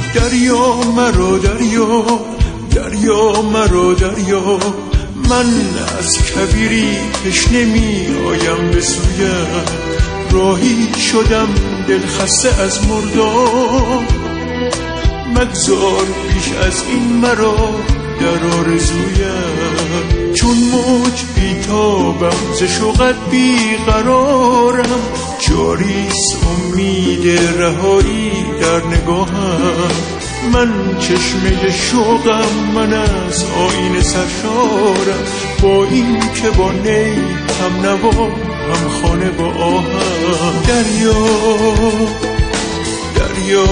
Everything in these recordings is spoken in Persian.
دریا مرا دریا، دریا مرا دریا، من از کبیری تشنه می آیم به سویت، راهی شدم دل خسته از مردار، مگذار بیش از این مرا در آرزویت، چون موج بیتابم ز شوقت بیقرارم، جاریست امید رهایی در نگاهم، من چشمه شوقم، من از آیین سرشارم، با این که با نی هم نوا هم خانه با آهم، دریا دریا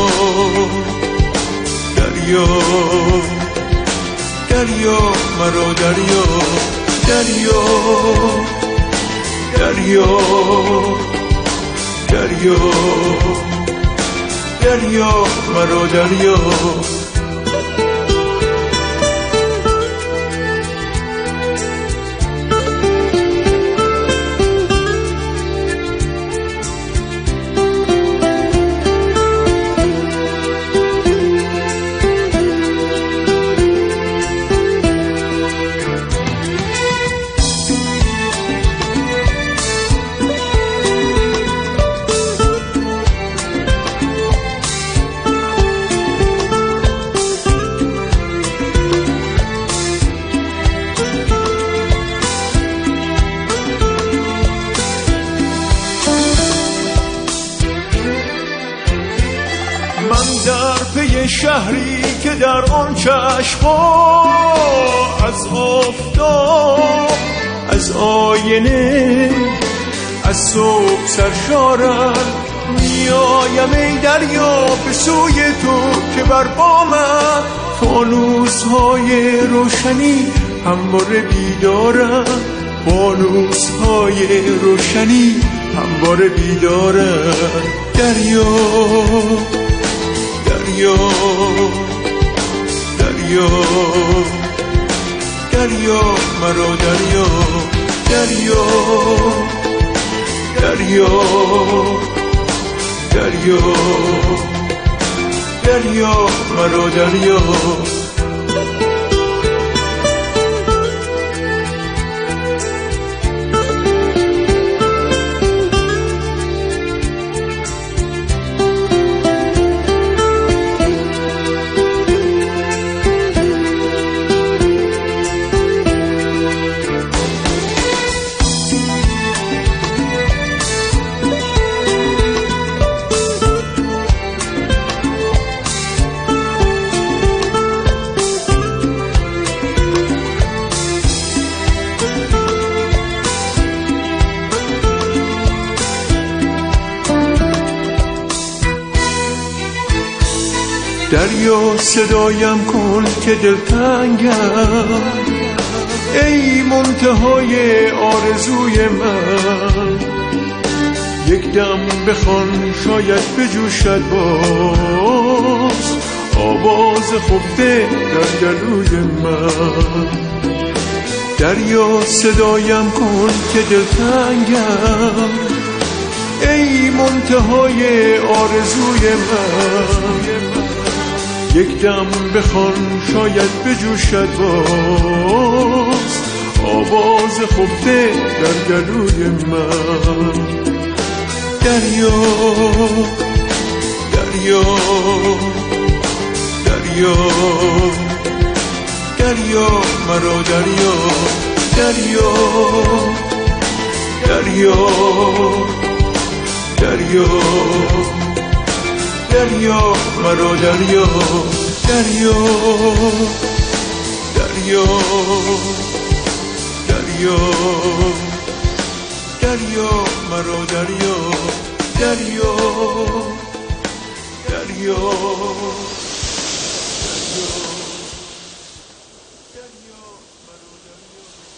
دریا دریا مرا دریا، دریا دریا دریا دریا مرا دریا. شهری که در آن چشم‌ها از آفتاب، از آینه، از صبح سرشارم، میایم ای دریا به سوی تو که بر بامم فانوس‌های روشنی همواره بیدارم، فانوس‌های روشنی همواره بیدارم، دریا دریا دریا دریا مرا دریا، دریا دریا دریا دریا مرا دریا. دریا صدایم کن که دلتنگم، ای منتهای آرزوی من، یک دم بخوان شاید بجوشد باز آواز خفته در گلوی من، دریا صدایم کن که دلتنگم، ای منتهای آرزوی من، یک دم بخوان شاید بجوشد باز آواز خفته در گلوی من، دریا دریا دریا دریا مرا دریا، دریا دریا دریا دریا مرا دریا، دریا دریا دریا دریا مرا دریا، دریا دریا دریا دریا مرا دریا.